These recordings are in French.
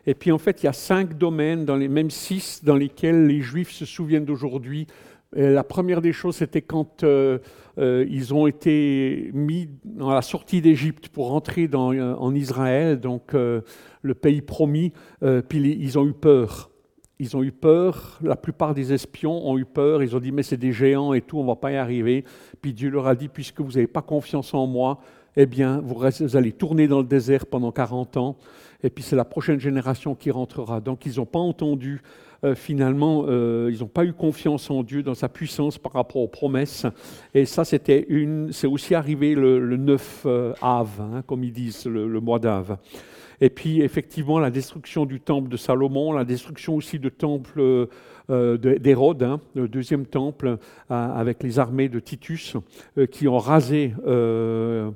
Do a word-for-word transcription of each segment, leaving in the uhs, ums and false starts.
Et puis en fait, il y a cinq domaines, dans les, même six, dans lesquels les Juifs se souviennent d'aujourd'hui. Et la première des choses, c'était quand euh, euh, ils ont été mis dans la sortie d'Égypte pour entrer dans, euh, en Israël, donc euh, le pays promis, euh, puis les, ils ont eu peur. Ils ont eu peur, la plupart des espions ont eu peur, ils ont dit mais c'est des géants et tout, on ne va pas y arriver. Puis Dieu leur a dit, puisque vous n'avez pas confiance en moi, eh bien vous, restez, vous allez tourner dans le désert pendant quarante ans, et puis c'est la prochaine génération qui rentrera. Donc ils n'ont pas entendu, euh, finalement, euh, ils n'ont pas eu confiance en Dieu, dans sa puissance par rapport aux promesses. Et ça, c'était une, c'est aussi arrivé le, le neuf euh, Av, hein, comme ils disent, le, le mois d'Av. Et puis, effectivement, la destruction du temple de Salomon, la destruction aussi du temple euh, d'Hérode, hein, le deuxième temple, euh, avec les armées de Titus, euh, qui ont rasé euh,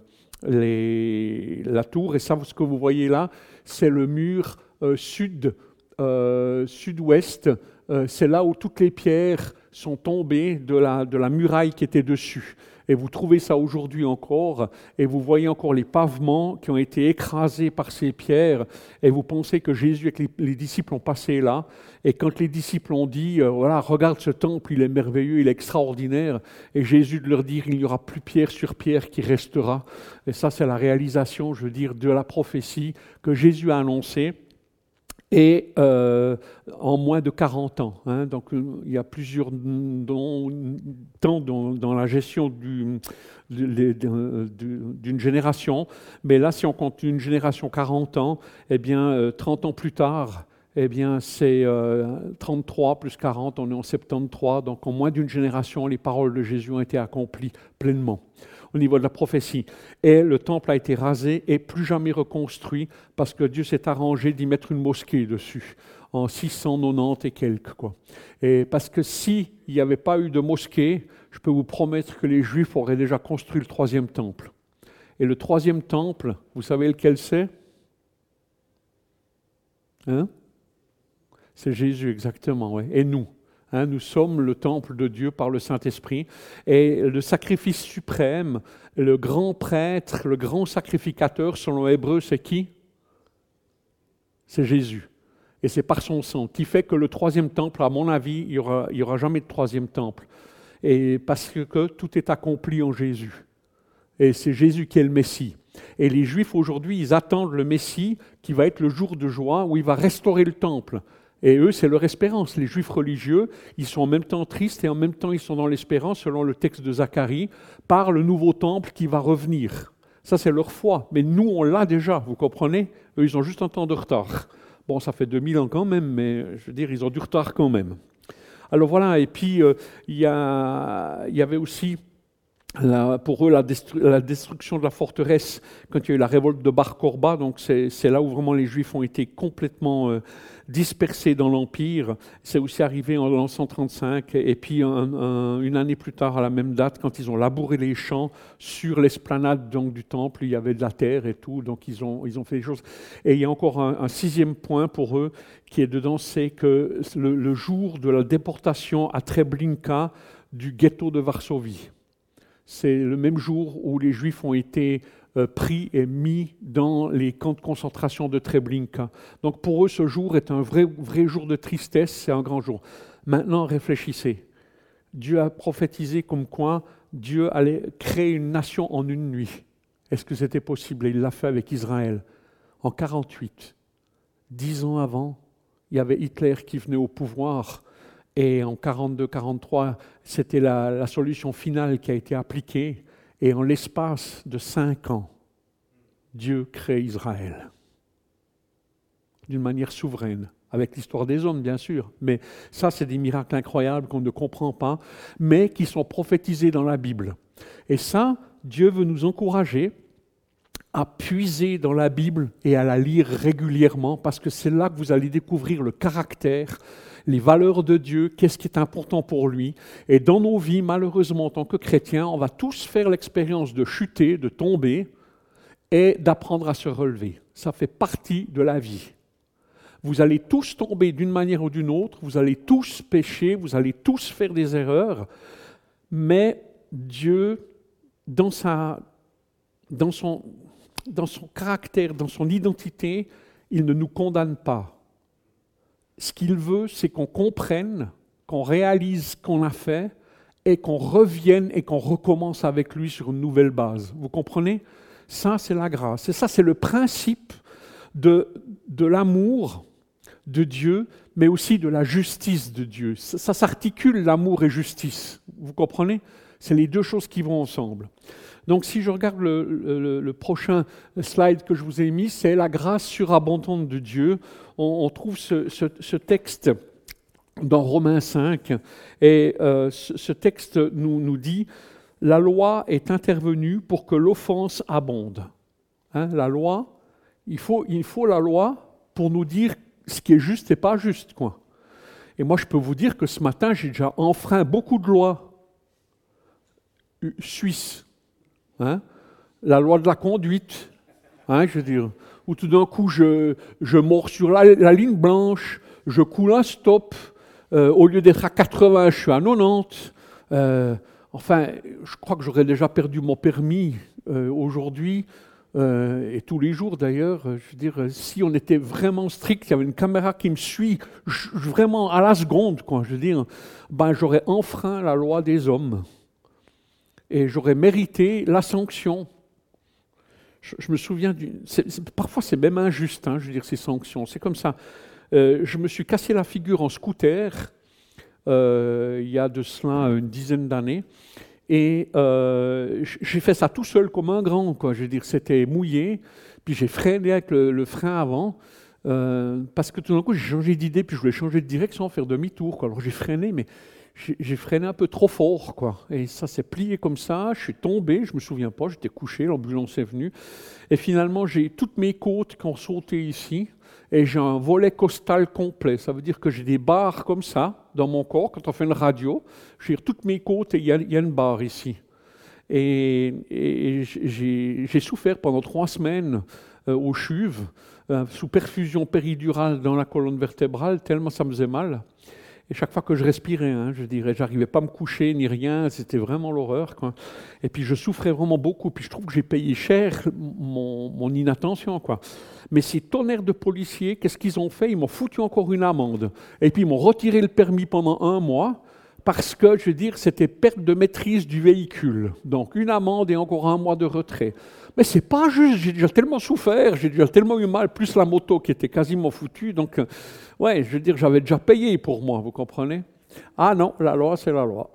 les, la tour. Et ça, ce que vous voyez là, c'est le mur euh, sud, euh, sud-ouest. Euh, c'est là où toutes les pierres sont tombées de la, de la muraille qui était dessus. Et vous trouvez ça aujourd'hui encore, et vous voyez encore les pavements qui ont été écrasés par ces pierres, et vous pensez que Jésus et les, les disciples ont passé là, et quand les disciples ont dit, euh, voilà, regarde ce temple, il est merveilleux, il est extraordinaire, et Jésus de leur dire, il n'y aura plus pierre sur pierre qui restera. Et ça, c'est la réalisation, je veux dire, de la prophétie que Jésus a annoncée. Et euh, en moins de quarante ans. Hein, donc il y a plusieurs temps dans, dans la gestion du, du, du, d'une génération. Mais là, si on compte une génération quarante ans, eh bien euh, trente ans plus tard, eh bien c'est euh, trente-trois plus quarante, on est en soixante-treize. Donc en moins d'une génération, les paroles de Jésus ont été accomplies pleinement au niveau de la prophétie. Et le temple a été rasé et plus jamais reconstruit parce que Dieu s'est arrangé d'y mettre une mosquée dessus en six cent quatre-vingt-dix et quelques. Quoi. Et parce que s'il n'y avait pas eu de mosquée, je peux vous promettre que les Juifs auraient déjà construit le troisième temple. Et le troisième temple, vous savez lequel c'est ? Hein ? C'est Jésus, exactement. Ouais. Et nous ? Hein, nous sommes le temple de Dieu par le Saint-Esprit. Et le sacrifice suprême, le grand prêtre, le grand sacrificateur, selon Hébreu, c'est qui ? C'est Jésus. Et c'est par son sang qui fait que le troisième temple, à mon avis, il n'y aura, il y aura jamais de troisième temple. Et parce que tout est accompli en Jésus. Et c'est Jésus qui est le Messie. Et les Juifs, aujourd'hui, ils attendent le Messie qui va être le jour de joie où il va restaurer le temple. Et eux, c'est leur espérance. Les Juifs religieux, ils sont en même temps tristes et en même temps, ils sont dans l'espérance, selon le texte de Zacharie, par le nouveau temple qui va revenir. Ça, c'est leur foi. Mais nous, on l'a déjà, vous comprenez ? Eux, ils ont juste un temps de retard. Bon, ça fait deux mille ans quand même, mais je veux dire, ils ont du retard quand même. Alors voilà, et puis, euh, il y a, il y avait aussi... La, pour eux, la, destru- la destruction de la forteresse, quand il y a eu la révolte de Bar Korba, donc c'est, c'est là où vraiment les Juifs ont été complètement euh, dispersés dans l'Empire. C'est aussi arrivé en, en cent trente-cinq, et puis un, un, une année plus tard, à la même date, quand ils ont labouré les champs sur l'esplanade donc, du temple, il y avait de la terre et tout, donc ils ont, ils ont fait des choses. Et il y a encore un, un sixième point pour eux qui est dedans, c'est que le, le jour de la déportation à Treblinka du ghetto de Varsovie. C'est le même jour où les Juifs ont été euh, pris et mis dans les camps de concentration de Treblinka. Donc pour eux, ce jour est un vrai, vrai jour de tristesse, c'est un grand jour. Maintenant, réfléchissez. Dieu a prophétisé comme quoi Dieu allait créer une nation en une nuit. Est-ce que c'était possible ? Et il l'a fait avec Israël. En quarante-huit, dix ans avant, il y avait Hitler qui venait au pouvoir. Et en quarante-deux quarante-trois, c'était la, la solution finale qui a été appliquée. Et en l'espace de cinq ans, Dieu crée Israël. D'une manière souveraine, avec l'histoire des hommes, bien sûr. Mais ça, c'est des miracles incroyables qu'on ne comprend pas, mais qui sont prophétisés dans la Bible. Et ça, Dieu veut nous encourager à puiser dans la Bible et à la lire régulièrement, parce que c'est là que vous allez découvrir le caractère, les valeurs de Dieu, qu'est-ce qui est important pour lui. Et dans nos vies, malheureusement, en tant que chrétiens, on va tous faire l'expérience de chuter, de tomber et d'apprendre à se relever. Ça fait partie de la vie. Vous allez tous tomber d'une manière ou d'une autre, vous allez tous pécher, vous allez tous faire des erreurs, mais Dieu, dans, sa, dans, son, dans son caractère, dans son identité, il ne nous condamne pas. ce qu'il veut, c'est qu'on comprenne, qu'on réalise ce qu'on a fait et qu'on revienne et qu'on recommence avec lui sur une nouvelle base. Vous comprenez? Ça, c'est la grâce. Et ça, c'est le principe de, de l'amour de Dieu, mais aussi de la justice de Dieu. Ça, ça s'articule, l'amour et justice. Vous comprenez? C'est les deux choses qui vont ensemble. Donc, si je regarde le, le, le prochain slide que je vous ai mis, c'est la grâce surabondante de Dieu. On, on trouve ce, ce, ce texte dans Romains cinq, et euh, ce, ce texte nous, nous dit « La loi est intervenue pour que l'offense abonde. Hein, » La loi, il faut, il faut la loi pour nous dire ce qui est juste et pas juste, quoi. Et moi, je peux vous dire que ce matin, j'ai déjà enfreint beaucoup de lois suisses. Hein, la loi de la conduite, hein, je veux dire, où tout d'un coup je, je mords sur la, la ligne blanche, je coule un stop, euh, au lieu d'être à quatre-vingts, je suis à quatre-vingt-dix. Euh, enfin, je crois que j'aurais déjà perdu mon permis euh, aujourd'hui, euh, et tous les jours d'ailleurs. Je veux dire, si on était vraiment strict, il y avait une caméra qui me suit, je, vraiment à la seconde, quoi, je veux dire, ben, j'aurais enfreint la loi des hommes. Et j'aurais mérité la sanction. Je, je me souviens, du, c'est, c'est, parfois c'est même injuste, hein, je veux dire, ces sanctions. C'est comme ça. Euh, je me suis cassé la figure en scooter, euh, il y a de cela une dizaine d'années, et euh, j'ai fait ça tout seul comme un grand, quoi. Je veux dire, c'était mouillé, puis j'ai freiné avec le, le frein avant, euh, parce que tout d'un coup j'ai changé d'idée, puis je voulais changer de direction, faire demi-tour, quoi. Alors j'ai freiné, mais J'ai, j'ai freiné un peu trop fort, quoi. Et ça s'est plié comme ça, je suis tombé, je ne me souviens pas, j'étais couché, l'ambulance est venue. Et finalement, j'ai toutes mes côtes qui ont sauté ici, et j'ai un volet costal complet. Ça veut dire que j'ai des barres comme ça dans mon corps. Quand on fait une radio, j'ai toutes mes côtes et il y a, il y a une barre ici. Et, et j'ai, j'ai souffert pendant trois semaines euh, aux chuves, euh, sous perfusion péridurale dans la colonne vertébrale, tellement ça me faisait mal. Et chaque fois que je respirais, hein, je dirais, j'arrivais pas à me coucher ni rien, c'était vraiment l'horreur, quoi. Et puis je souffrais vraiment beaucoup, puis je trouve que j'ai payé cher mon, mon inattention, quoi. Mais ces tonnerres de policiers, qu'est-ce qu'ils ont fait? Ils m'ont foutu encore une amende. Et puis ils m'ont retiré le permis pendant un mois, parce que, je veux dire, c'était perte de maîtrise du véhicule. Donc une amende et encore un mois de retrait. Mais c'est pas juste, j'ai déjà tellement souffert, j'ai déjà tellement eu mal, plus la moto qui était quasiment foutue, donc... Ouais, je veux dire, j'avais déjà payé pour moi, vous comprenez? Ah non, la loi, c'est la loi.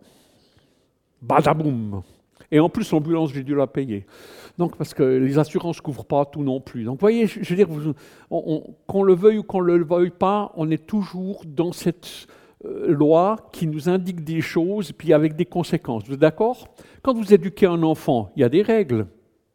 Badaboum! Et en plus, l'ambulance, j'ai dû la payer. Donc, parce que les assurances ne couvrent pas tout non plus. Donc, vous voyez, je veux dire, vous, on, on, qu'on le veuille ou qu'on ne le veuille pas, on est toujours dans cette euh, loi qui nous indique des choses, puis avec des conséquences. Vous êtes d'accord? Quand vous éduquez un enfant, il y a des règles.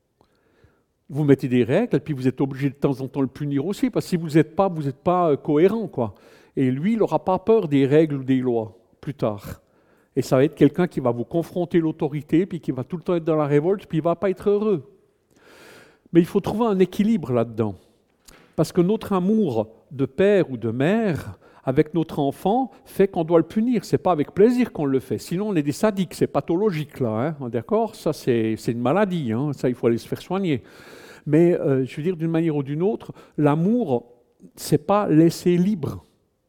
Vous mettez des règles, et puis vous êtes obligé de temps en temps de le punir aussi, parce que si vous n'êtes pas, vous n'êtes pas cohérent, quoi. Et lui, il n'aura pas peur des règles ou des lois, plus tard. Et ça va être quelqu'un qui va vous confronter l'autorité, puis qui va tout le temps être dans la révolte, puis il ne va pas être heureux. Mais il faut trouver un équilibre là-dedans. Parce que notre amour de père ou de mère, avec notre enfant, fait qu'on doit le punir. Ce n'est pas avec plaisir qu'on le fait. Sinon, on est des sadiques, c'est pathologique, là. Hein, d'accord? Ça, c'est, c'est une maladie. Hein, ça, il faut aller se faire soigner. Mais, euh, je veux dire, d'une manière ou d'une autre, l'amour, ce n'est pas laisser libre.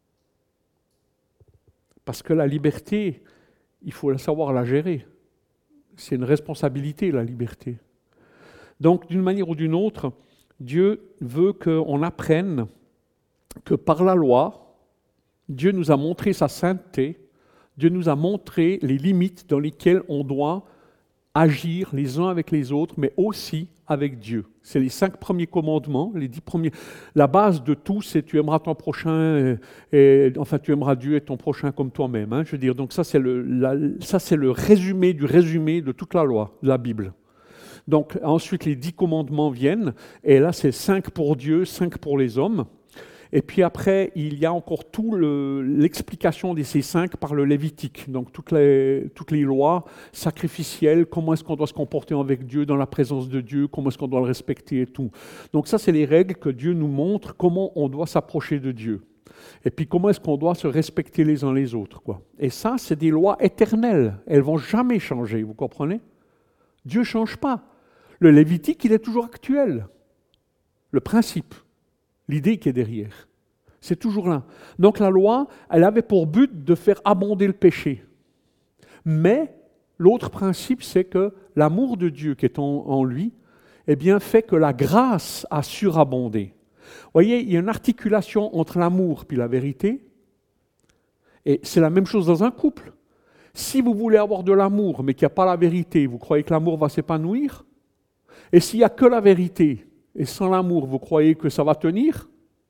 Parce que la liberté, il faut savoir la gérer. C'est une responsabilité, la liberté. Donc, d'une manière ou d'une autre, Dieu veut qu'on apprenne que par la loi, Dieu nous a montré sa sainteté, Dieu nous a montré les limites dans lesquelles on doit agir les uns avec les autres, mais aussi avec Dieu. C'est les cinq premiers commandements, les dix premiers. La base de tout, c'est tu aimeras ton prochain, et, et, enfin tu aimeras Dieu et ton prochain comme toi-même. Hein, je veux dire, donc ça c'est le, la, ça c'est le résumé du résumé de toute la loi, de la Bible. Donc ensuite les dix commandements viennent, et là c'est cinq pour Dieu, cinq pour les hommes. Et puis après, il y a encore tout le, l'explication de ces cinq par le Lévitique. Donc toutes les, toutes les lois sacrificielles, comment est-ce qu'on doit se comporter avec Dieu, dans la présence de Dieu, comment est-ce qu'on doit le respecter et tout. Donc ça, c'est les règles que Dieu nous montre, comment on doit s'approcher de Dieu. Et puis comment est-ce qu'on doit se respecter les uns les autres, quoi. Et ça, c'est des lois éternelles. Elles ne vont jamais changer, vous comprenez? Dieu ne change pas. Le Lévitique, il est toujours actuel. Le principe. L'idée qui est derrière. C'est toujours là. Donc la loi, elle avait pour but de faire abonder le péché. Mais l'autre principe, c'est que l'amour de Dieu qui est en, en lui, eh bien, fait que la grâce a surabondé. Vous voyez, il y a une articulation entre l'amour et la vérité. Et c'est la même chose dans un couple. Si vous voulez avoir de l'amour, mais qu'il n'y a pas la vérité, vous croyez que l'amour va s'épanouir? Et s'il n'y a que la vérité, et sans l'amour, vous croyez que ça va tenir?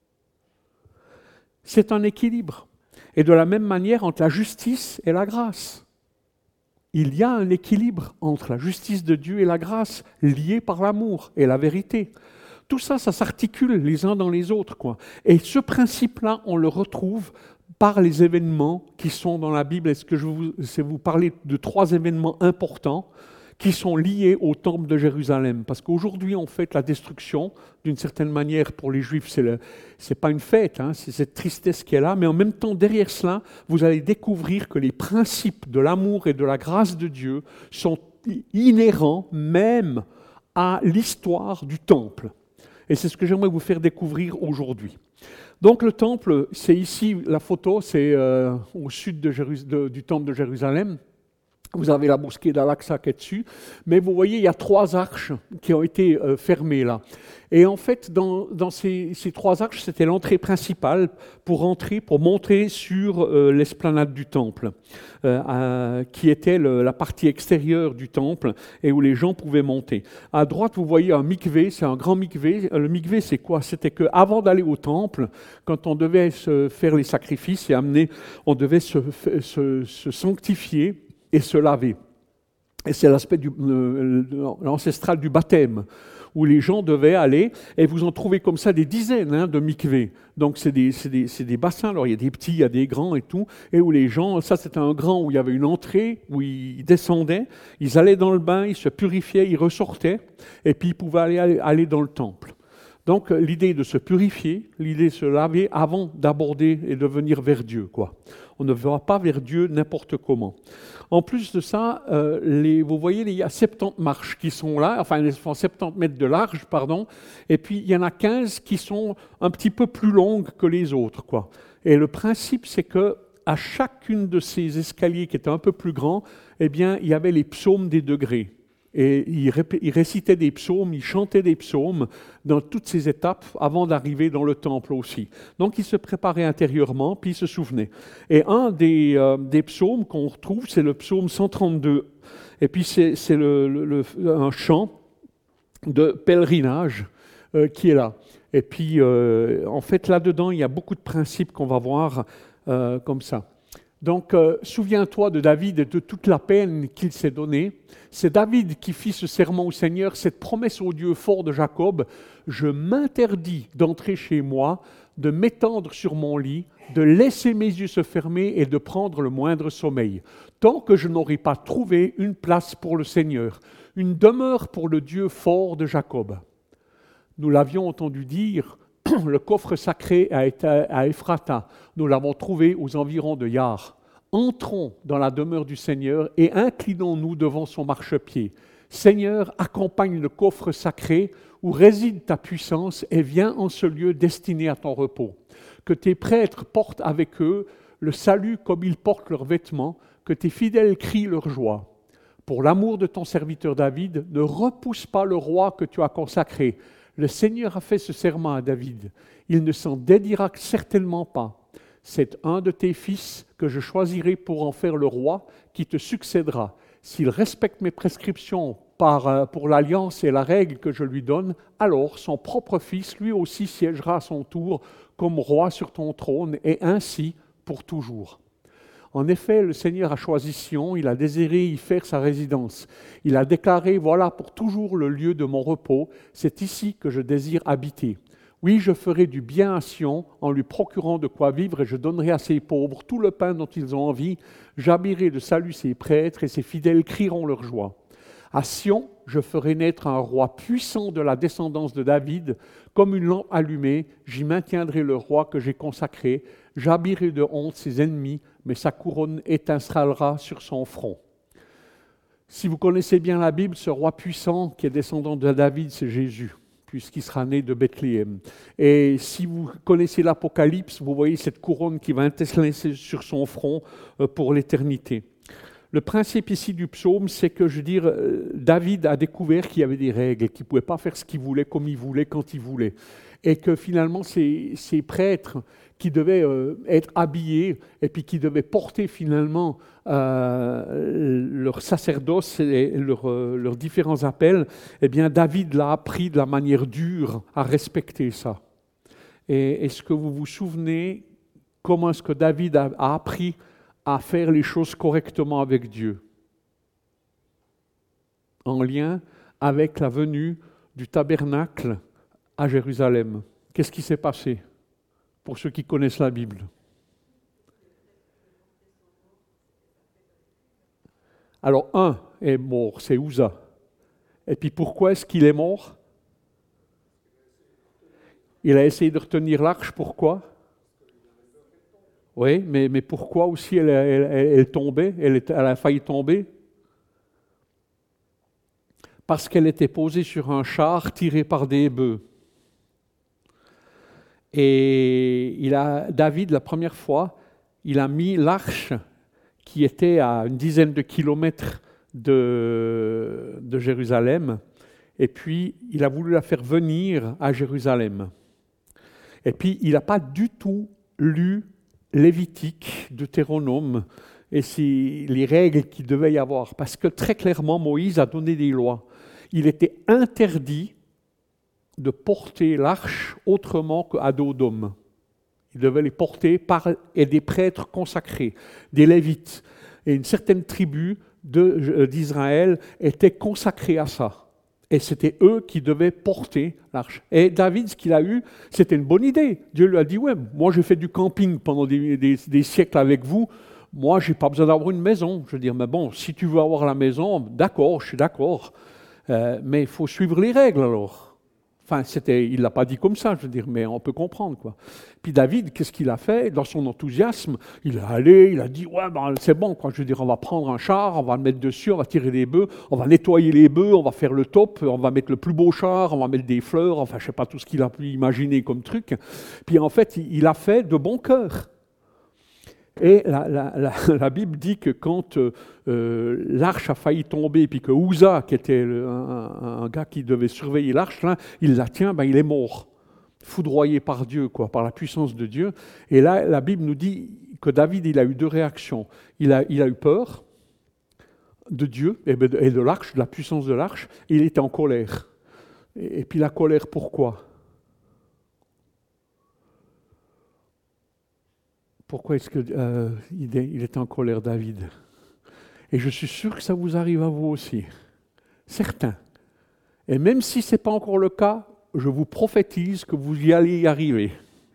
C'est un équilibre. Et de la même manière entre la justice et la grâce. Il y a un équilibre entre la justice de Dieu et la grâce, liée par l'amour et la vérité. Tout ça, ça s'articule les uns dans les autres, quoi. Et ce principe-là, on le retrouve par les événements qui sont dans la Bible. Est-ce que je vous, je vais vous parler de trois événements importants qui sont liés au temple de Jérusalem. Parce qu'aujourd'hui, on fête la destruction, d'une certaine manière, pour les Juifs, ce n'est pas une fête, hein, c'est cette tristesse qui est là, mais en même temps, derrière cela, vous allez découvrir que les principes de l'amour et de la grâce de Dieu sont inhérents même à l'histoire du temple. Et c'est ce que j'aimerais vous faire découvrir aujourd'hui. Donc le temple, c'est ici, la photo, c'est euh, au sud de Jéru- de, du temple de Jérusalem. Vous avez la mosquée d'Al-Aqsa qui est dessus, mais vous voyez, il y a trois arches qui ont été euh, fermées là. Et en fait, dans, dans ces, ces trois arches, c'était l'entrée principale pour entrer, pour monter sur euh, l'esplanade du temple, euh, euh, qui était le, la partie extérieure du temple et où les gens pouvaient monter. À droite, vous voyez un mikvé, c'est un grand mikvé. Le mikvé, c'est quoi? C'était qu'avant d'aller au temple, quand on devait se faire les sacrifices et amener, on devait se, se, se sanctifier et se laver. Et c'est l'aspect du, euh, l'ancestral du baptême, où les gens devaient aller, et vous en trouvez comme ça des dizaines hein, de mikvés. Donc c'est des, c'est, des, c'est des bassins, alors il y a des petits, il y a des grands et tout, et où les gens, ça c'était un grand où il y avait une entrée, où ils descendaient, ils allaient dans le bain, ils se purifiaient, ils ressortaient, et puis ils pouvaient aller, aller, aller dans le temple. Donc l'idée de se purifier, l'idée de se laver avant d'aborder et de venir vers Dieu, quoi. On ne va pas vers Dieu n'importe comment. En plus de ça, euh, les, vous voyez, il y a soixante-dix marches qui sont là, enfin, elles font soixante-dix mètres de large, pardon, et puis il y en a quinze qui sont un petit peu plus longues que les autres, quoi. Et le principe, c'est que à chacune de ces escaliers qui étaient un peu plus grands, eh bien, il y avait les psaumes des degrés. Et il, rép- il récitait des psaumes, il chantait des psaumes dans toutes ces étapes avant d'arriver dans le temple aussi. Donc il se préparait intérieurement, puis il se souvenait. Et un des, euh, des psaumes qu'on retrouve, c'est le psaume cent trente-deux. Et puis c'est, c'est le, le, le, un chant de pèlerinage euh, qui est là. Et puis euh, en fait là-dedans, il y a beaucoup de principes qu'on va voir euh, comme ça. Donc, euh, souviens-toi de David et de toute la peine qu'il s'est donnée. C'est David qui fit ce serment au Seigneur, cette promesse au Dieu fort de Jacob. Je m'interdis d'entrer chez moi, de m'étendre sur mon lit, de laisser mes yeux se fermer et de prendre le moindre sommeil, tant que je n'aurai pas trouvé une place pour le Seigneur, une demeure pour le Dieu fort de Jacob. Nous l'avions entendu dire, le coffre sacré a été à Ephrata. Nous l'avons trouvé aux environs de Yar. Entrons dans la demeure du Seigneur et inclinons-nous devant son marchepied. Seigneur, accompagne le coffre sacré où réside ta puissance et viens en ce lieu destiné à ton repos. Que tes prêtres portent avec eux le salut comme ils portent leurs vêtements, que tes fidèles crient leur joie. Pour l'amour de ton serviteur David, ne repousse pas le roi que tu as consacré. Le Seigneur a fait ce serment à David. Il ne s'en dédira certainement pas. C'est un de tes fils que je choisirai pour en faire le roi qui te succédera. S'il respecte mes prescriptions par, pour l'alliance et la règle que je lui donne, alors son propre fils lui aussi siégera à son tour comme roi sur ton trône et ainsi pour toujours. En effet, le Seigneur a choisi Sion, il a désiré y faire sa résidence. Il a déclaré, voilà pour toujours le lieu de mon repos, c'est ici que je désire habiter. Oui, je ferai du bien à Sion en lui procurant de quoi vivre et je donnerai à ses pauvres tout le pain dont ils ont envie. J'habillerai de salut ses prêtres et ses fidèles crieront leur joie. À Sion, je ferai naître un roi puissant de la descendance de David. Comme une lampe allumée, j'y maintiendrai le roi que j'ai consacré. J'habillerai de honte ses ennemis, mais sa couronne étincellera sur son front. Si vous connaissez bien la Bible, ce roi puissant qui est descendant de David, c'est Jésus. puisqu'il sera né de Bethléem. Et si vous connaissez l'Apocalypse, vous voyez cette couronne qui va étinceler sur son front euh, pour l'éternité. Le principe ici du psaume, c'est que, je veux dire, euh, David a découvert qu'il y avait des règles, qu'il ne pouvait pas faire ce qu'il voulait, comme il voulait, quand il voulait. Et que finalement, ces, ces prêtres qui devaient euh, être habillés et puis qui devaient porter finalement euh, leur sacerdoce et leurs euh, leurs différents appels, eh bien David l'a appris de la manière dure à respecter ça. Et est-ce que vous vous souvenez comment est-ce que David a, a appris à faire les choses correctement avec Dieu? En lien avec la venue du tabernacle à Jérusalem. Qu'est-ce qui s'est passé pour ceux qui connaissent la Bible? Alors, un est mort, c'est Uza. Et puis pourquoi est-ce qu'il est mort? Il a essayé de retenir l'arche, pourquoi? Oui, mais, mais pourquoi aussi elle, elle, elle, elle tombait, elle, elle a failli tomber? Parce qu'elle était posée sur un char tiré par des bœufs. Et il a, David, la première fois, il a mis l'arche qui était à une dizaine de kilomètres de, de Jérusalem, et puis il a voulu la faire venir à Jérusalem. Et puis il n'a pas du tout lu Lévitique, Deutéronome, et c'est les règles qu'il devait y avoir, parce que très clairement Moïse a donné des lois. Il était interdit de porter l'arche autrement qu'à dos d'homme. Il devait les porter par et des prêtres consacrés, des Lévites. Et une certaine tribu de, d'Israël était consacrée à ça. Et c'était eux qui devaient porter l'arche. Et David, ce qu'il a eu, c'était une bonne idée. Dieu lui a dit, ouais, moi j'ai fait du camping pendant des, des, des siècles avec vous, moi j'ai pas besoin d'avoir une maison. Je veux dire, mais bon, si tu veux avoir la maison, d'accord, je suis d'accord. Euh, mais il faut suivre les règles alors. Enfin, c'était, il ne l'a pas dit comme ça, je veux dire, mais on peut comprendre, quoi. Puis David, qu'est-ce qu'il a fait? Dans son enthousiasme, il est allé, il a dit, ouais, ben, c'est bon, quoi. Je veux dire, on va prendre un char, on va le mettre dessus, on va tirer les bœufs, on va nettoyer les bœufs, on va faire le top, on va mettre le plus beau char, on va mettre des fleurs, enfin, je ne sais pas tout ce qu'il a pu imaginer comme truc. Puis en fait, il a fait de bon cœur. Et la, la, la, la Bible dit que quand euh, l'arche a failli tomber, puis que Uza, qui était le, un, un gars qui devait surveiller l'arche, là, il la tient, ben il est mort, foudroyé par Dieu, quoi, par la puissance de Dieu. Et là, la Bible nous dit que David, il a eu deux réactions. Il a, il a eu peur de Dieu et de l'arche, de la puissance de l'arche, et il était en colère. Et, et puis la colère, pourquoi ? Pourquoi est-ce qu'il euh, il est en colère, David? Et je suis sûr que ça vous arrive à vous aussi. Certains. Et même si ce n'est pas encore le cas, je vous prophétise que vous y allez y arriver.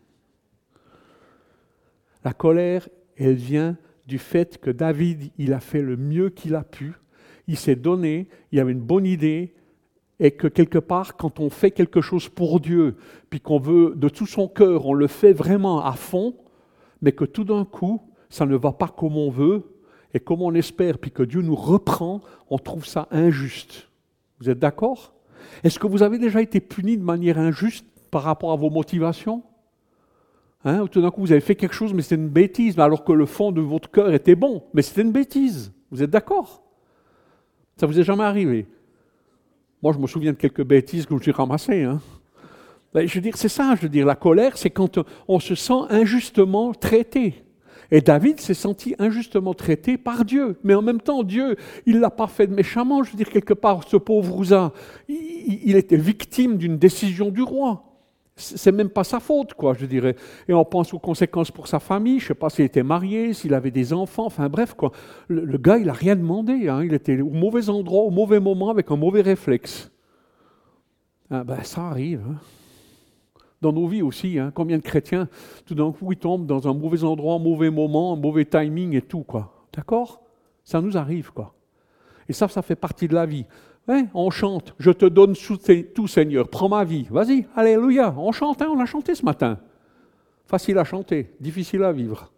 La colère, elle vient du fait que David, il a fait le mieux qu'il a pu. Il s'est donné, il avait une bonne idée, et que quelque part, quand on fait quelque chose pour Dieu, puis qu'on veut de tout son cœur, on le fait vraiment à fond, mais que tout d'un coup, ça ne va pas comme on veut et comme on espère, puis que Dieu nous reprend, on trouve ça injuste. Vous êtes d'accord? Est-ce que vous avez déjà été puni de manière injuste par rapport à vos motivations? Hein? Tout d'un coup, vous avez fait quelque chose, mais c'était une bêtise, alors que le fond de votre cœur était bon, mais c'était une bêtise. Vous êtes d'accord? Ça vous est jamais arrivé? Moi, je me souviens de quelques bêtises que j'ai ramassées, hein. Ben, je veux dire, c'est ça, je veux dire, la colère, c'est quand on se sent injustement traité. Et David s'est senti injustement traité par Dieu. Mais en même temps, Dieu, il ne l'a pas fait méchamment. Je veux dire, quelque part, ce pauvre Uza, il, il était victime d'une décision du roi. C'est même pas sa faute, quoi, je dirais. Et on pense aux conséquences pour sa famille. Je ne sais pas s'il était marié, s'il avait des enfants. Enfin bref, quoi. Le, le gars, il n'a rien demandé. Hein. Il était au mauvais endroit, au mauvais moment, avec un mauvais réflexe. Ah ben, ça arrive, hein. Dans nos vies aussi, hein, combien de chrétiens, tout d'un coup, ils tombent dans un mauvais endroit, un mauvais moment, un mauvais timing et tout, quoi. D'accord? Ça nous arrive, quoi. Et ça, ça fait partie de la vie. Ouais, on chante, je te donne tout, Seigneur, prends ma vie. Vas-y, alléluia, on chante, hein, on a chanté ce matin. Facile à chanter, difficile à vivre.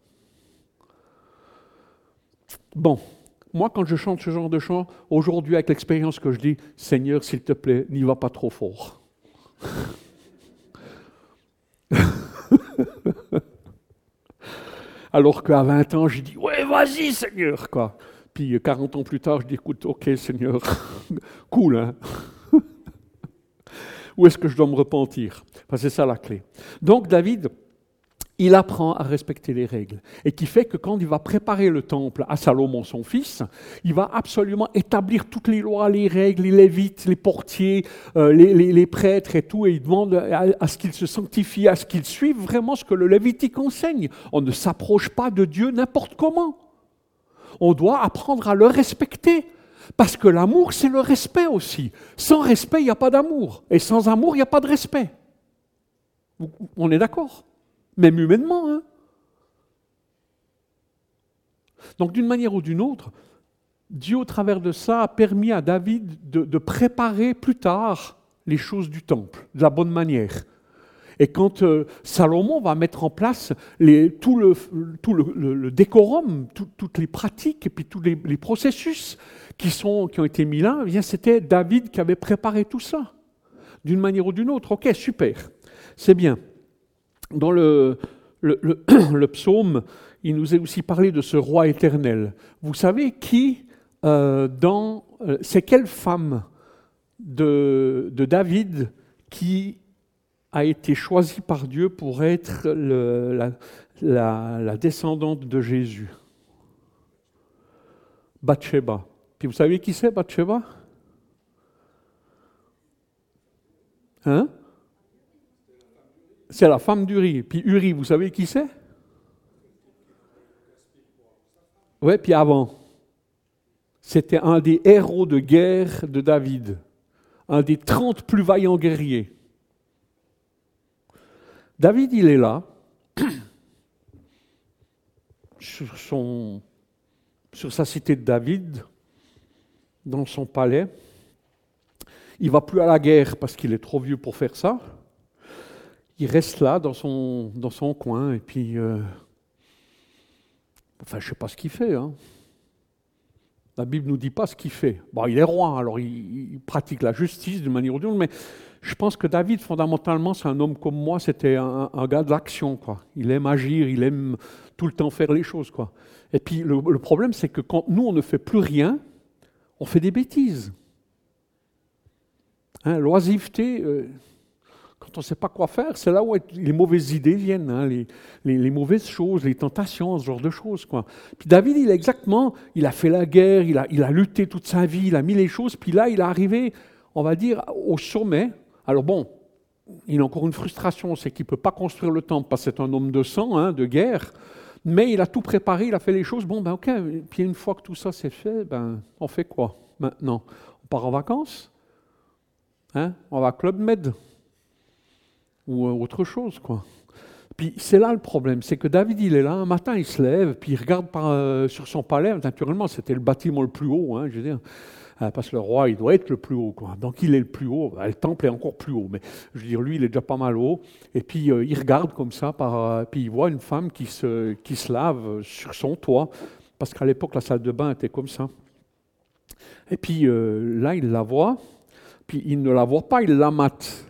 Bon, moi, quand je chante ce genre de chant, aujourd'hui, avec l'expérience que je dis, Seigneur, s'il te plaît, n'y va pas trop fort. Alors qu'à vingt ans, j'ai dit, ouais, vas-y, Seigneur, quoi. Puis quarante ans plus tard, je dis, écoute, ok, Seigneur, cool, hein. Où est-ce que je dois me repentir? Enfin, c'est ça la clé. Donc, David, il apprend à respecter les règles. Et qui fait que quand il va préparer le temple à Salomon, son fils, il va absolument établir toutes les lois, les règles, les lévites, les portiers, euh, les, les, les prêtres et tout. Et il demande à, à ce qu'ils se sanctifient, à ce qu'ils suivent vraiment ce que le Lévitique enseigne. On ne s'approche pas de Dieu n'importe comment. On doit apprendre à le respecter. Parce que l'amour, c'est le respect aussi. Sans respect, il n'y a pas d'amour. Et sans amour, il n'y a pas de respect. On est d'accord? Même humainement. Hein? Donc, d'une manière ou d'une autre, Dieu, au travers de ça, a permis à David de, de préparer plus tard les choses du temple, de la bonne manière. Et quand euh, Salomon va mettre en place les, tout, le, tout le, le, le décorum, tout, toutes les pratiques et puis tous les, les processus qui, sont, qui ont été mis là, eh bien, c'était David qui avait préparé tout ça, d'une manière ou d'une autre. Ok, super, c'est bien. Dans le, le, le, le psaume, il nous est aussi parlé de ce roi éternel. Vous savez qui, euh, dans, euh, c'est quelle femme de, de David qui a été choisie par Dieu pour être le, la, la, la descendante de Jésus? Bathsheba. Puis vous savez qui c'est, Bathsheba? Hein? C'est la femme d'Uri. Puis Uri, vous savez qui c'est? Oui, puis avant. C'était un des héros de guerre de David. Un des trente plus vaillants guerriers. David, il est là, sur, son, sur sa cité de David, dans son palais. Il ne va plus à la guerre parce qu'il est trop vieux pour faire ça. Il reste là, dans son, dans son coin, et puis... Euh, enfin, je ne sais pas ce qu'il fait. Hein. La Bible ne nous dit pas ce qu'il fait. Bon, il est roi, alors il, il pratique la justice d'une manière ou d'une autre, mais je pense que David, fondamentalement, c'est un homme comme moi, c'était un, un gars de l'action, quoi. Il aime agir, il aime tout le temps faire les choses, quoi. Et puis, le, le problème, c'est que quand nous, on ne fait plus rien, on fait des bêtises. Hein, l'oisiveté... Euh, Quand on ne sait pas quoi faire, c'est là où les mauvaises idées viennent, hein, les, les, les mauvaises choses, les tentations, ce genre de choses, quoi. Puis David, il a exactement, il a fait la guerre, il a, il a lutté toute sa vie, il a mis les choses, puis là, il est arrivé, on va dire, au sommet. Alors bon, il a encore une frustration, c'est qu'il ne peut pas construire le temple, parce que c'est un homme de sang, hein, de guerre, mais il a tout préparé, il a fait les choses, bon, ben ok, puis une fois que tout ça c'est fait, ben, on fait quoi maintenant? On part en vacances, hein, on va à Club Med ou autre chose, quoi. Puis c'est là le problème, c'est que David, il est là, un matin, il se lève, puis il regarde par, euh, sur son palais, naturellement, c'était le bâtiment le plus haut, hein, je veux dire, euh, parce que le roi, il doit être le plus haut, quoi. Donc il est le plus haut, le temple est encore plus haut, mais je veux dire, lui, il est déjà pas mal haut, et puis euh, il regarde comme ça, par, euh, puis il voit une femme qui se, qui se lave sur son toit, parce qu'à l'époque, la salle de bain était comme ça. Et puis euh, là, il la voit, puis il ne la voit pas, il la mate.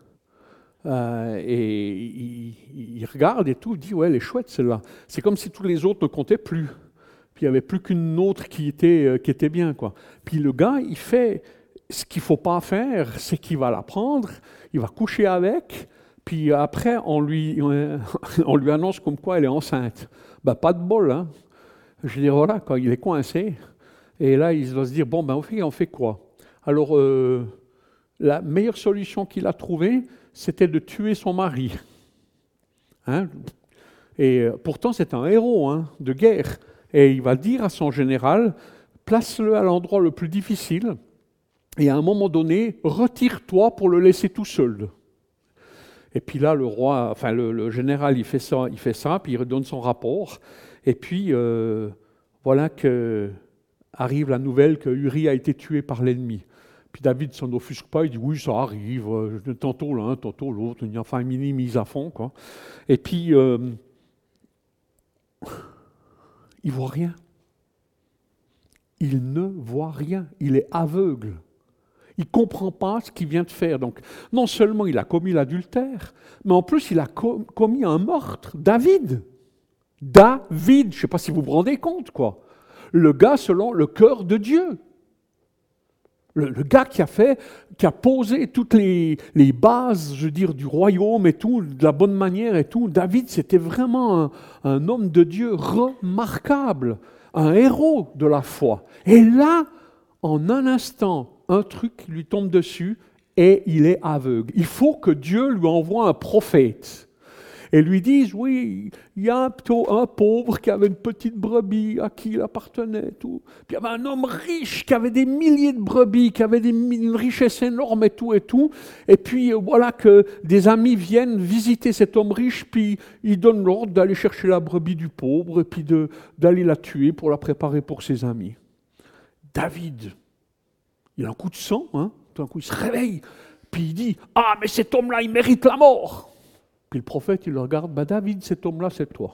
Euh, et il, il regarde et tout, il dit, ouais, elle est chouette celle-là. C'est comme si tous les autres ne comptaient plus. Puis il n'y avait plus qu'une autre qui était, euh, qui était bien, quoi. Puis le gars, il fait ce qu'il ne faut pas faire, c'est qu'il va la prendre, il va coucher avec, puis après, on lui, on lui annonce comme quoi elle est enceinte. Ben, pas de bol, hein. Je veux dire, voilà, quand il est coincé, et là, il doit se dire, bon, ben, on fait, on fait quoi? Alors, euh, la meilleure solution qu'il a trouvée, c'était de tuer son mari. Hein? Et pourtant, c'est un héros, hein, de guerre. Et il va dire à son général, place-le à l'endroit le plus difficile, et à un moment donné, retire-toi pour le laisser tout seul. Et puis là, le roi, enfin le, le général, il fait ça, il fait ça, puis il redonne son rapport. Et puis euh, voilà que arrive la nouvelle que Uri a été tué par l'ennemi. Puis David s'en offusque pas, il dit oui, ça arrive, euh, tantôt l'un, tantôt l'autre, enfin, il minimise à fond, quoi. Et puis, euh, il voit rien. Il ne voit rien, il est aveugle. Il ne comprend pas ce qu'il vient de faire. Donc, non seulement il a commis l'adultère, mais en plus il a com- commis un meurtre. David. David, je ne sais pas si vous vous rendez compte, quoi. Le gars selon le cœur de Dieu. Le, le gars qui a fait, qui a posé toutes les, les bases, je veux dire, du royaume et tout, de la bonne manière et tout. David, c'était vraiment un, un homme de Dieu remarquable, un héros de la foi. Et là, en un instant, un truc lui tombe dessus et il est aveugle. Il faut que Dieu lui envoie un prophète et lui dise, oui, il y a un, un pauvre qui avait une petite brebis à qui il appartenait. Tout. Puis il y avait un homme riche qui avait des milliers de brebis, qui avait des, une richesse énorme et tout et tout. Et puis voilà que des amis viennent visiter cet homme riche, puis ils donnent l'ordre d'aller chercher la brebis du pauvre et puis de, d'aller la tuer pour la préparer pour ses amis. David, il a un coup de sang, hein, tout d'un coup il se réveille, puis il dit, ah mais cet homme-là il mérite la mort. Puis le prophète, il le regarde, bah David, cet homme-là, c'est toi.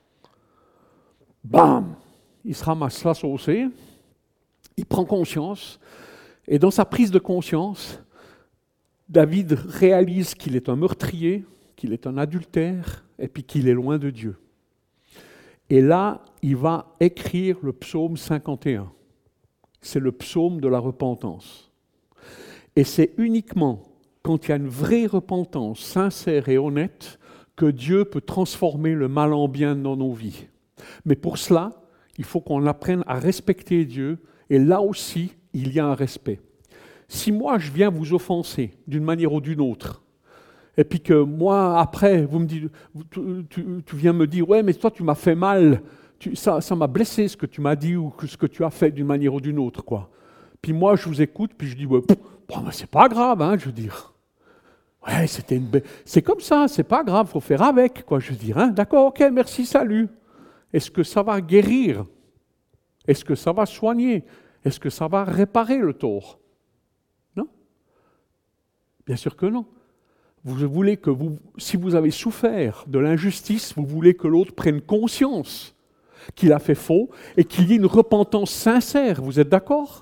Bam! Il se ramasse la saucée, il prend conscience, et dans sa prise de conscience, David réalise qu'il est un meurtrier, qu'il est un adultère, et puis qu'il est loin de Dieu. Et là, il va écrire le psaume cinquante et un. C'est le psaume de la repentance. Et c'est uniquement quand il y a une vraie repentance sincère et honnête, que Dieu peut transformer le mal en bien dans nos vies. Mais pour cela, il faut qu'on apprenne à respecter Dieu, et là aussi, il y a un respect. Si moi, je viens vous offenser d'une manière ou d'une autre, et puis que moi, après, vous me dites, tu, tu, tu viens me dire, ouais, mais toi, tu m'as fait mal, tu, ça, ça m'a blessé ce que tu m'as dit ou que, ce que tu as fait d'une manière ou d'une autre, quoi. Puis moi, je vous écoute, puis je dis, ouais, pff, bon, c'est pas grave, hein, je veux dire. Ouais, c'était une be... c'est comme ça, c'est pas grave, il faut faire avec, quoi, je veux dire. Hein? D'accord, ok, merci, salut. Est-ce que ça va guérir? Est-ce que ça va soigner? Est-ce que ça va réparer le tort? Non? Bien sûr que non. Vous voulez que vous, si vous avez souffert de l'injustice, vous voulez que l'autre prenne conscience qu'il a fait faux et qu'il y ait une repentance sincère. Vous êtes d'accord?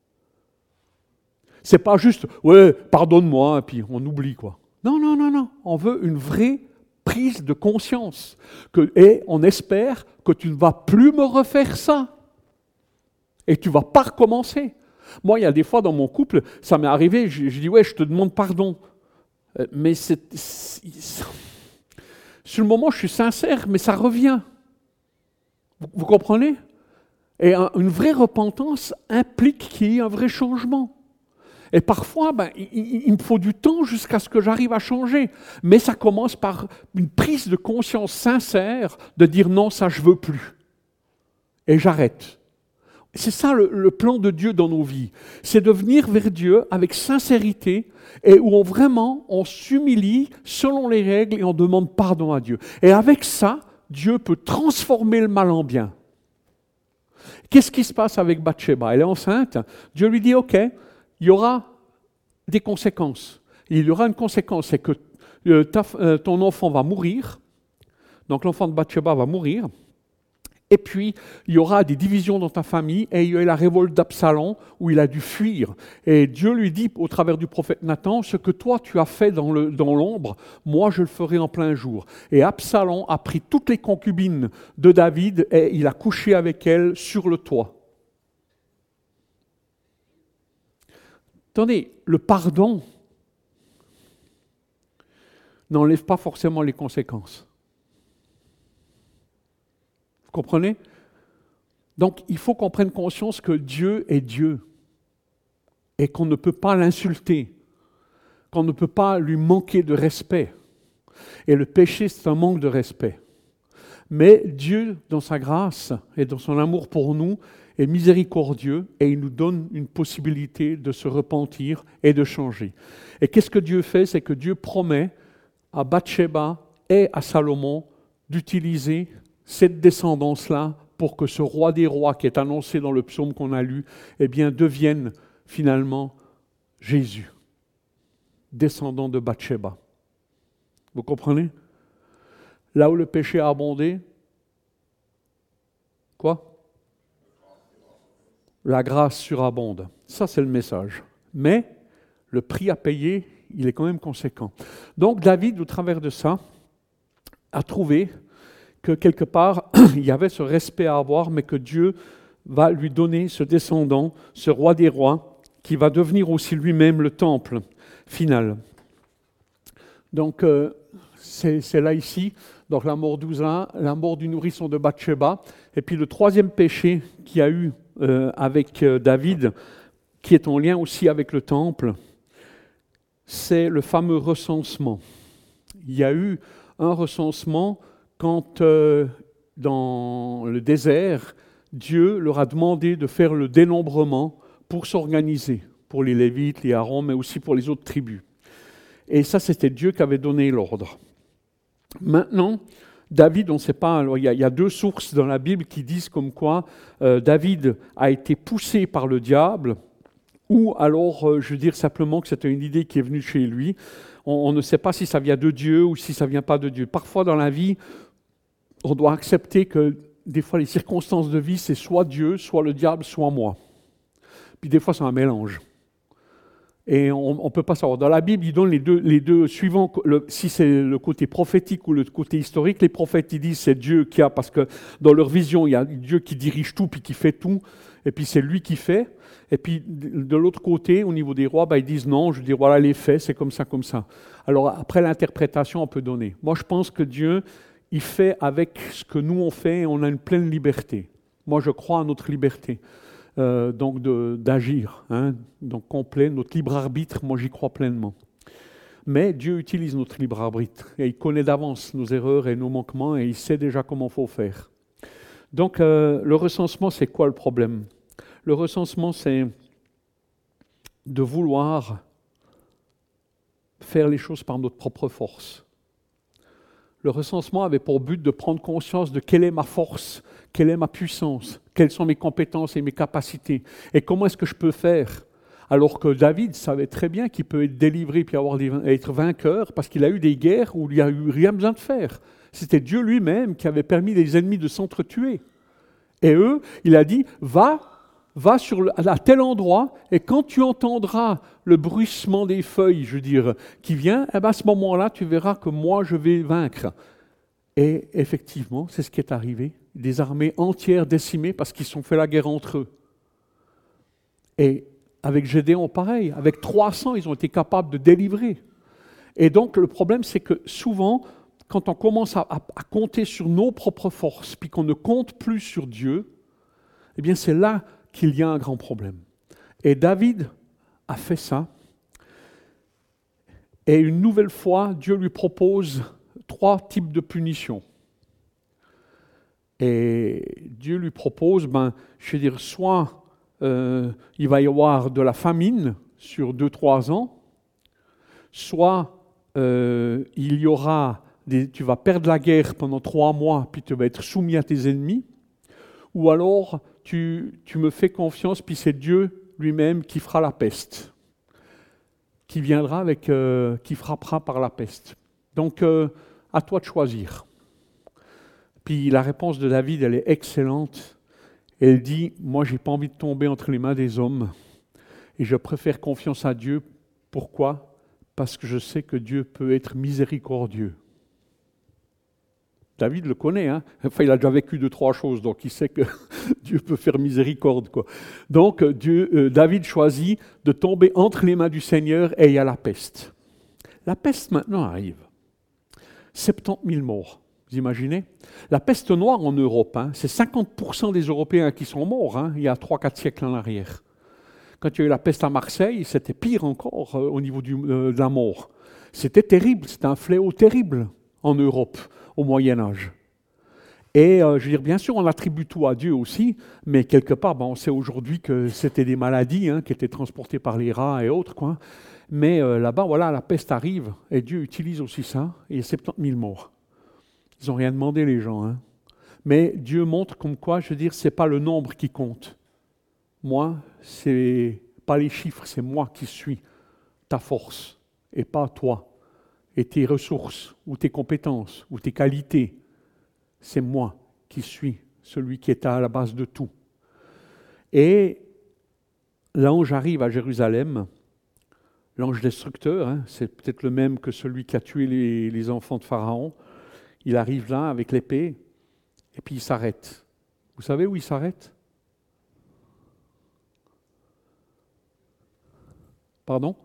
C'est pas juste, ouais, pardonne-moi, et puis on oublie, quoi. Non, non, non, non. On veut une vraie prise de conscience. Que, et on espère que tu ne vas plus me refaire ça. Et tu ne vas pas recommencer. Moi, il y a des fois dans mon couple, ça m'est arrivé, je, je dis, ouais, je te demande pardon. Mais c'est, c'est, sur le moment, je suis sincère, mais ça revient. Vous, vous comprenez? Et un, une vraie repentance implique qu'il y ait un vrai changement. Et parfois, ben, il, il, il me faut du temps jusqu'à ce que j'arrive à changer. Mais ça commence par une prise de conscience sincère de dire non, ça je veux plus. Et j'arrête. C'est ça le, le plan de Dieu dans nos vies. C'est de venir vers Dieu avec sincérité et où on vraiment on s'humilie selon les règles et on demande pardon à Dieu. Et avec ça, Dieu peut transformer le mal en bien. Qu'est-ce qui se passe avec Bathsheba? Elle est enceinte. Dieu lui dit, ok, il y aura des conséquences. Il y aura une conséquence, c'est que euh, ta, euh, ton enfant va mourir. Donc l'enfant de Bathsheba va mourir. Et puis, il y aura des divisions dans ta famille et il y a eu la révolte d'Absalom où il a dû fuir. Et Dieu lui dit, au travers du prophète Nathan, ce que toi tu as fait dans, le, dans l'ombre, moi je le ferai en plein jour. Et Absalom a pris toutes les concubines de David et il a couché avec elles sur le toit. Attendez, le pardon n'enlève pas forcément les conséquences. Vous comprenez? Donc, il faut qu'on prenne conscience que Dieu est Dieu et qu'on ne peut pas l'insulter, qu'on ne peut pas lui manquer de respect. Et le péché, c'est un manque de respect. Mais Dieu, dans sa grâce et dans son amour pour nous, est miséricordieux et il nous donne une possibilité de se repentir et de changer. Et qu'est-ce que Dieu fait? C'est que Dieu promet à Bathsheba et à Salomon d'utiliser cette descendance-là pour que ce roi des rois qui est annoncé dans le psaume qu'on a lu, eh bien, devienne finalement Jésus, descendant de Bathsheba. Vous comprenez? Là où le péché a abondé, quoi? La grâce surabonde. Ça, c'est le message. Mais le prix à payer, il est quand même conséquent. Donc David, au travers de ça, a trouvé que quelque part, il y avait ce respect à avoir, mais que Dieu va lui donner ce descendant, ce roi des rois, qui va devenir aussi lui-même le temple final. Donc, euh, c'est, c'est là ici, donc la mort d'Ouza, la mort du nourrisson de Bathsheba, et puis le troisième péché qu'il y a eu euh, avec euh, David, qui est en lien aussi avec le temple, c'est le fameux recensement. Il y a eu un recensement quand, euh, dans le désert, Dieu leur a demandé de faire le dénombrement pour s'organiser, pour les Lévites, les Aaron, mais aussi pour les autres tribus. Et ça, c'était Dieu qui avait donné l'ordre. Maintenant, David, on ne sait pas, alors il y, a, il y a deux sources dans la Bible qui disent comme quoi euh, David a été poussé par le diable, ou alors, euh, je veux dire simplement que c'était une idée qui est venue chez lui. On, on ne sait pas si ça vient de Dieu ou si ça ne vient pas de Dieu. Parfois dans la vie, on doit accepter que des fois les circonstances de vie, c'est soit Dieu, soit le diable, soit moi. Puis des fois, c'est un mélange. Et on ne peut pas savoir. Dans la Bible, il donne les deux, les deux suivants. Le, si c'est le côté prophétique ou le côté historique, les prophètes, ils disent c'est Dieu qui a, parce que dans leur vision, il y a Dieu qui dirige tout puis qui fait tout, et puis c'est lui qui fait. Et puis de l'autre côté, au niveau des rois, ben, ils disent non, je dis voilà les faits, c'est comme ça, comme ça. Alors après l'interprétation, on peut donner. Moi, je pense que Dieu, il fait avec ce que nous on fait, et on a une pleine liberté. Moi, je crois à notre liberté. Euh, donc de, d'agir, hein, donc complet, notre libre arbitre, moi j'y crois pleinement. Mais Dieu utilise notre libre arbitre et il connaît d'avance nos erreurs et nos manquements et il sait déjà comment il faut faire. Donc euh, le recensement, c'est quoi le problème? Le recensement, c'est de vouloir faire les choses par notre propre force. Le recensement avait pour but de prendre conscience de quelle est ma force, quelle est ma puissance, quelles sont mes compétences et mes capacités, et comment est-ce que je peux faire. Alors que David savait très bien qu'il peut être délivré puis avoir des, être vainqueur, parce qu'il a eu des guerres où il n'y a eu rien besoin de faire. C'était Dieu lui-même qui avait permis les ennemis de s'entretuer. Et eux, il a dit, va, va sur le, à tel endroit, et quand tu entendras le bruissement des feuilles, je veux dire, qui vient, eh ben à ce moment-là, tu verras que moi, je vais vaincre. Et effectivement, c'est ce qui est arrivé. Des armées entières décimées parce qu'ils se sont fait la guerre entre eux. Et avec Gédéon, pareil. Avec trois cents, ils ont été capables de délivrer. Et donc, le problème, c'est que souvent, quand on commence à, à, à compter sur nos propres forces, puis qu'on ne compte plus sur Dieu, eh bien, c'est là qu'il y a un grand problème. Et David a fait ça. Et une nouvelle fois, Dieu lui propose trois types de punitions. Et Dieu lui propose, ben, je veux dire, soit euh, il va y avoir de la famine sur deux, trois ans, soit euh, il y aura, des, tu vas perdre la guerre pendant trois mois, puis tu vas être soumis à tes ennemis, ou alors tu, tu me fais confiance, puis c'est Dieu lui-même qui fera la peste, qui viendra avec, euh, qui frappera par la peste. Donc, euh, à toi de choisir. Puis la réponse de David, elle est excellente. Elle dit, moi, j'ai pas envie de tomber entre les mains des hommes, et je préfère confiance à Dieu. Pourquoi? Parce que je sais que Dieu peut être miséricordieux. David le connaît, hein? Enfin, il a déjà vécu deux, trois choses, donc il sait que Dieu peut faire miséricorde, quoi. Donc, Dieu, euh, David choisit de tomber entre les mains du Seigneur et il y a la peste. La peste maintenant arrive. soixante-dix mille morts, vous imaginez? La peste noire en Europe, hein, c'est cinquante pour cent des Européens qui sont morts, hein, il y a trois quatre siècles en arrière. Quand il y a eu la peste à Marseille, c'était pire encore euh, au niveau du, euh, de la mort. C'était terrible, c'était un fléau terrible en Europe au Moyen-Âge. Et euh, je veux dire, bien sûr, on attribue tout à Dieu aussi, mais quelque part, ben, on sait aujourd'hui que c'était des maladies hein, qui étaient transportées par les rats et autres, quoi. Mais euh, là-bas, voilà, la peste arrive, et Dieu utilise aussi ça, et il y a soixante-dix mille morts. Ils n'ont rien demandé, les gens. Hein. Mais Dieu montre comme quoi, je veux dire, ce n'est pas le nombre qui compte. Moi, ce n'est pas les chiffres, c'est moi qui suis ta force, et pas toi, et tes ressources, ou tes compétences, ou tes qualités. C'est moi qui suis celui qui est à la base de tout. Et l'ange arrive à Jérusalem, l'ange destructeur, hein, c'est peut-être le même que celui qui a tué les, les enfants de Pharaon. Il arrive là avec l'épée, et puis il s'arrête. Vous savez où il s'arrête? Pardon?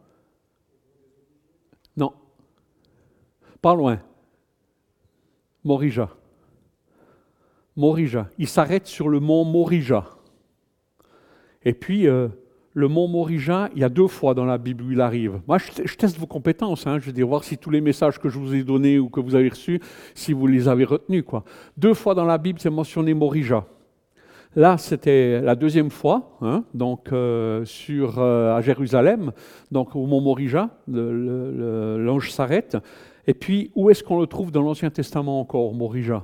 Non. Pas loin. Morija. Morija. Il s'arrête sur le mont Morija. Et puis, euh, le mont Morija, il y a deux fois dans la Bible où il arrive. Moi, je, je teste vos compétences. Hein, je veux dire, voir si tous les messages que je vous ai donnés ou que vous avez reçus, si vous les avez retenus, quoi. Deux fois dans la Bible, c'est mentionné Morija. Là, c'était la deuxième fois, hein, donc euh, sur, euh, à Jérusalem, donc au mont Morija, le, le, le, l'ange s'arrête. Et puis, où est-ce qu'on le trouve dans l'Ancien Testament encore, Morija?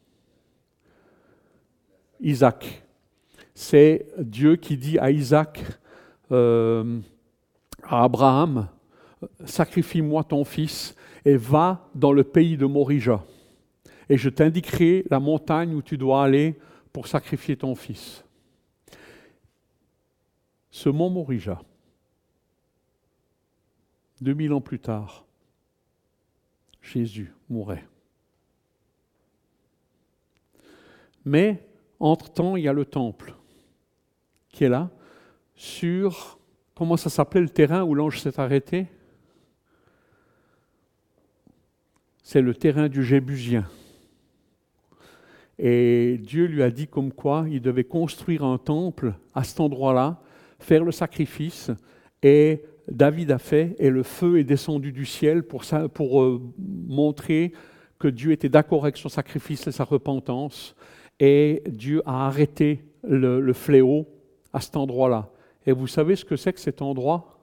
Isaac. C'est Dieu qui dit à Isaac, euh, à Abraham, sacrifie-moi ton fils et va dans le pays de Morija. Et je t'indiquerai la montagne où tu dois aller pour sacrifier ton fils. Ce mont Morija, deux mille ans plus tard, Jésus mourait. Mais, entre-temps, il y a le temple qui est là, sur, comment ça s'appelait le terrain où l'ange s'est arrêté? C'est le terrain du Jébusien. Et Dieu lui a dit comme quoi il devait construire un temple à cet endroit-là, faire le sacrifice, et David a fait, et le feu est descendu du ciel pour, ça, pour euh, montrer que Dieu était d'accord avec son sacrifice et sa repentance, et Dieu a arrêté le, le fléau à cet endroit-là. Et vous savez ce que c'est que cet endroit?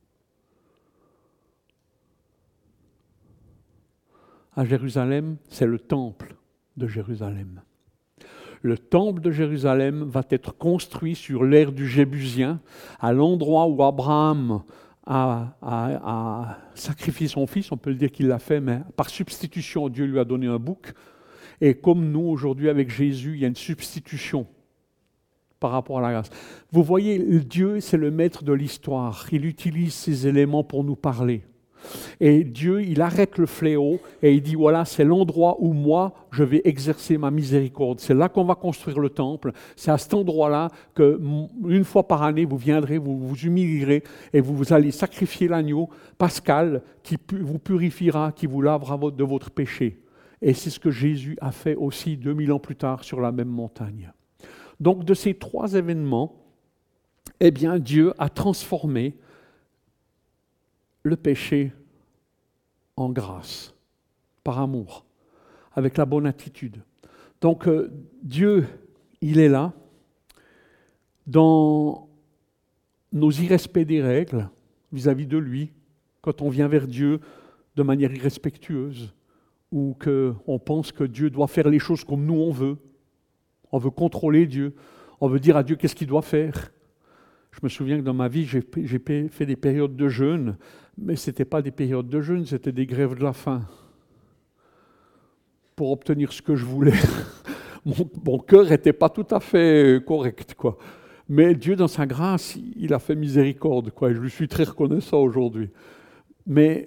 À Jérusalem, c'est le temple de Jérusalem. Le temple de Jérusalem va être construit sur l'ère du Jébusien, à l'endroit où Abraham a, a, a sacrifié son fils, on peut le dire qu'il l'a fait, mais par substitution, Dieu lui a donné un bouc. Et comme nous, aujourd'hui, avec Jésus, il y a une substitution par rapport à la grâce. Vous voyez, Dieu, c'est le maître de l'histoire. Il utilise ces éléments pour nous parler. Et Dieu, il arrête le fléau et il dit, voilà, c'est l'endroit où moi, je vais exercer ma miséricorde. C'est là qu'on va construire le temple. C'est à cet endroit-là que, une fois par année, vous viendrez, vous vous humilierez et vous, vous allez sacrifier l'agneau pascal qui vous purifiera, qui vous lavera de votre péché. Et c'est ce que Jésus a fait aussi deux mille ans plus tard sur la même montagne. Donc, de ces trois événements, eh bien, Dieu a transformé le péché en grâce, par amour, avec la bonne attitude. Donc euh, Dieu, il est là, dans nos irrespects des règles vis-à-vis de lui, quand on vient vers Dieu de manière irrespectueuse, ou qu'on pense que Dieu doit faire les choses comme nous on veut, on veut contrôler Dieu, on veut dire à Dieu qu'est-ce qu'il doit faire. Je me souviens que dans ma vie, j'ai, j'ai fait des périodes de jeûne, mais ce n'étaient pas des périodes de jeûne, c'était des grèves de la faim. Pour obtenir ce que je voulais. Mon, mon cœur n'était pas tout à fait correct, quoi. Mais Dieu, dans sa grâce, il a fait miséricorde, quoi. Et je lui suis très reconnaissant aujourd'hui. Mais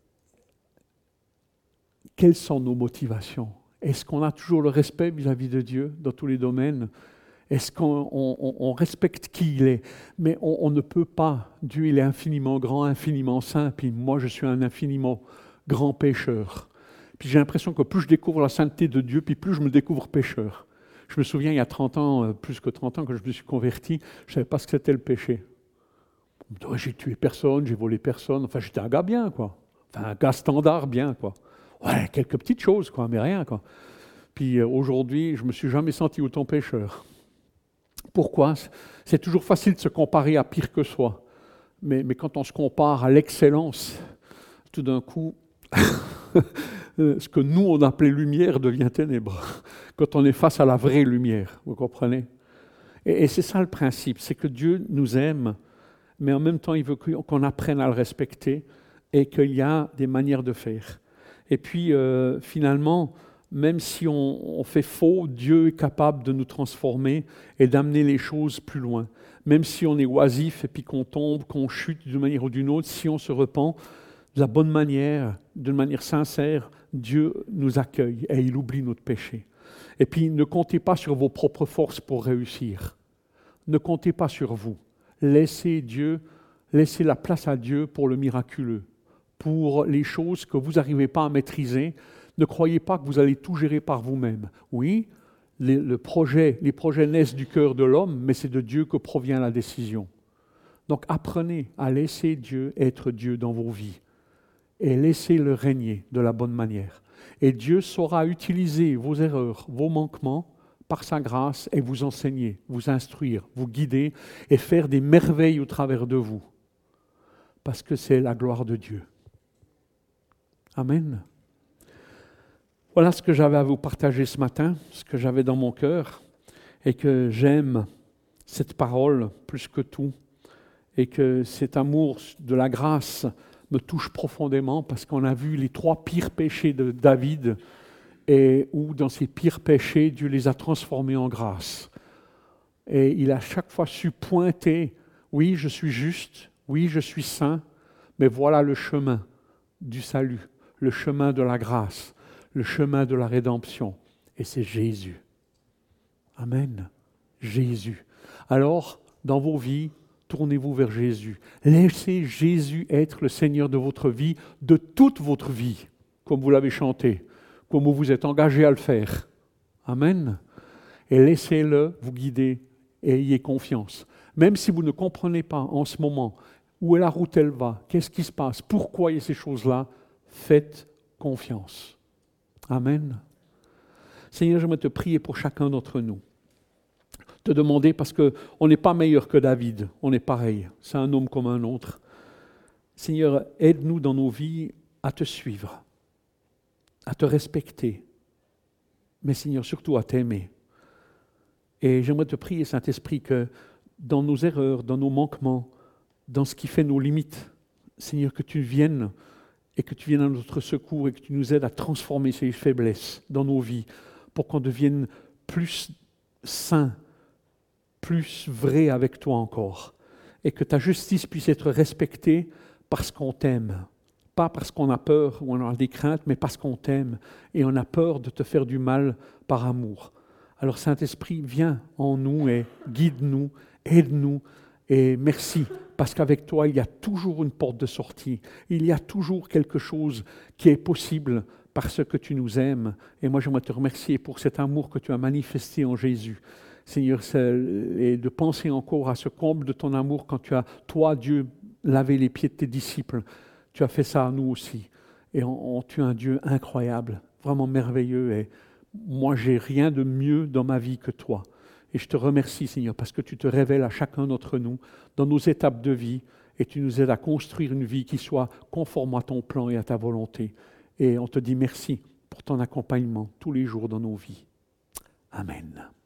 quelles sont nos motivations? Est-ce qu'on a toujours le respect vis-à-vis de Dieu dans tous les domaines? Est-ce qu'on on, on respecte qui il est? Mais on, on ne peut pas. Dieu, il est infiniment grand, infiniment saint, puis moi, je suis un infiniment grand pécheur. Puis j'ai l'impression que plus je découvre la sainteté de Dieu, puis plus je me découvre pécheur. Je me souviens, il y a trente ans, plus que trente ans, que je me suis converti, je ne savais pas ce que c'était le péché. J'ai tué personne, j'ai volé personne, enfin j'étais un gars bien, quoi. Enfin un gars standard bien, quoi. Ouais, quelques petites choses, quoi, mais rien, quoi. Puis euh, aujourd'hui, je ne me suis jamais senti autant pécheur. Pourquoi? C'est toujours facile de se comparer à pire que soi. Mais, mais quand on se compare à l'excellence, tout d'un coup, ce que nous, on appelait lumière devient ténèbres. Quand on est face à la vraie lumière, vous comprenez? Et, et c'est ça le principe, c'est que Dieu nous aime, mais en même temps, il veut qu'on apprenne à le respecter et qu'il y a des manières de faire. Et puis, euh, finalement, même si on, on fait faux, Dieu est capable de nous transformer et d'amener les choses plus loin. Même si on est oisif et puis qu'on tombe, qu'on chute d'une manière ou d'une autre, si on se repent de la bonne manière, d'une manière sincère, Dieu nous accueille et il oublie notre péché. Et puis, ne comptez pas sur vos propres forces pour réussir. Ne comptez pas sur vous. Laissez Dieu, laissez la place à Dieu pour le miraculeux, pour les choses que vous n'arrivez pas à maîtriser. Ne croyez pas que vous allez tout gérer par vous-même. Oui, les, le projet, les projets naissent du cœur de l'homme, mais c'est de Dieu que provient la décision. Donc apprenez à laisser Dieu être Dieu dans vos vies et laissez-le régner de la bonne manière. Et Dieu saura utiliser vos erreurs, vos manquements, par sa grâce et vous enseigner, vous instruire, vous guider et faire des merveilles au travers de vous. Parce que c'est la gloire de Dieu. Amen. Voilà ce que j'avais à vous partager ce matin, ce que j'avais dans mon cœur et que j'aime cette parole plus que tout et que cet amour de la grâce me touche profondément parce qu'on a vu les trois pires péchés de David et où dans ces pires péchés, Dieu les a transformés en grâce. Et il a chaque fois su pointer, oui, je suis juste, oui, je suis saint, mais voilà le chemin du salut, le chemin de la grâce, le chemin de la rédemption. Et c'est Jésus. Amen. Jésus. Alors, dans vos vies, tournez-vous vers Jésus. Laissez Jésus être le Seigneur de votre vie, de toute votre vie, comme vous l'avez chanté, comme vous vous êtes engagé à le faire. Amen. Et laissez-le vous guider et ayez confiance. Même si vous ne comprenez pas en ce moment où est la route elle va, qu'est-ce qui se passe, pourquoi il y a ces choses-là, faites confiance. Amen. Seigneur, j'aimerais te prier pour chacun d'entre nous. Te demander, parce qu'on n'est pas meilleur que David, on est pareil, c'est un homme comme un autre. Seigneur, aide-nous dans nos vies à te suivre, à te respecter, mais Seigneur, surtout à t'aimer. Et j'aimerais te prier, Saint-Esprit, que dans nos erreurs, dans nos manquements, dans ce qui fait nos limites, Seigneur, que tu viennes et que tu viennes à notre secours et que tu nous aides à transformer ces faiblesses dans nos vies pour qu'on devienne plus saints, plus vrai avec toi encore, et que ta justice puisse être respectée parce qu'on t'aime, pas parce qu'on a peur ou on a des craintes, mais parce qu'on t'aime et on a peur de te faire du mal par amour. Alors Saint-Esprit, viens en nous et guide-nous, aide-nous et merci, parce qu'avec toi, il y a toujours une porte de sortie, il y a toujours quelque chose qui est possible parce que tu nous aimes. Et moi, j'aimerais te remercier pour cet amour que tu as manifesté en Jésus. Seigneur, et de penser encore à ce comble de ton amour quand tu as, toi, Dieu, lavé les pieds de tes disciples. Tu as fait ça à nous aussi. Et on, on, tu es un Dieu incroyable, vraiment merveilleux. Et moi, j'ai rien de mieux dans ma vie que toi. Et je te remercie, Seigneur, parce que tu te révèles à chacun d'entre nous dans nos étapes de vie et tu nous aides à construire une vie qui soit conforme à ton plan et à ta volonté. Et on te dit merci pour ton accompagnement tous les jours dans nos vies. Amen.